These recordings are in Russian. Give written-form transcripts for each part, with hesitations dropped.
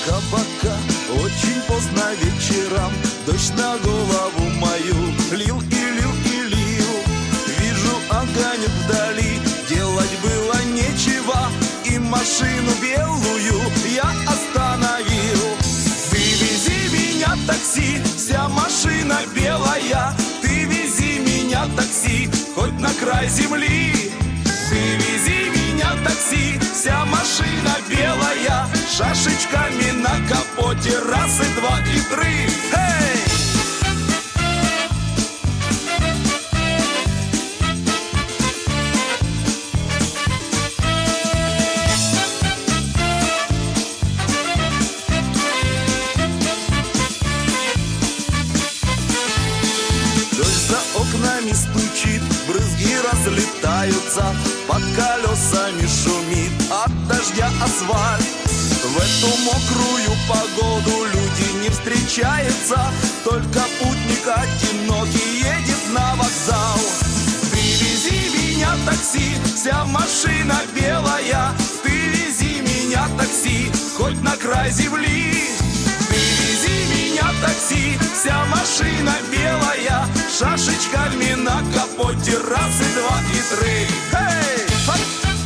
пока, очень поздно вечером дождь на голову мою лил и лил и лил. Вижу огонек вдали, делать было нечего, и машину белую я остановил. Вывези меня, такси, вся машина белая. Ты вези меня, такси, хоть на край земли. Вывези меня, такси, вся машина белая. Шашечками на капоте, раз и два и три. Эй! Дождь за окнами стучит, брызги разлетаются, под колесами шумит от дождя асфальт. В эту мокрую погоду люди не встречаются, только путник одинокий едет на вокзал. Вывези меня, такси, вся машина белая. Ты вези меня, такси, хоть на край земли. Вывези меня, такси, вся машина белая. Шашечками на капоте, раз и два и три. Эй! Хоп!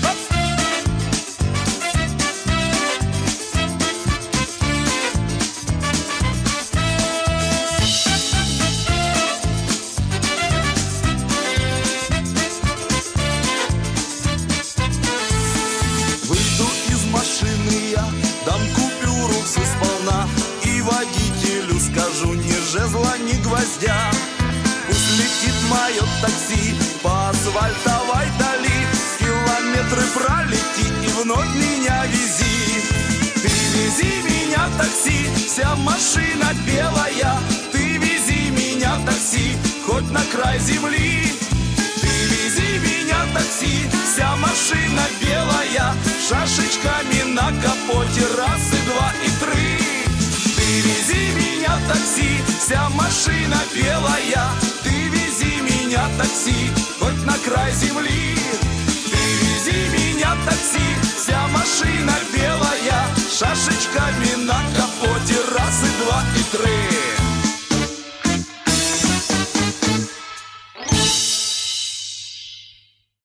Выйду из машины я, дам купюру всю сполна, и водителю скажу: ни жезла, ни гвоздя. Пусть летит мое такси по асфальтовой дали, километры пролети и вновь меня вези. Ты вези меня, такси, вся машина белая. Ты вези меня, такси, хоть на край земли. Ты вези меня, такси, вся машина белая. Шашечками на капоте, раз и два и три. Ты вези меня, такси, вся машина белая. Ты вези меня, такси, хоть на край земли.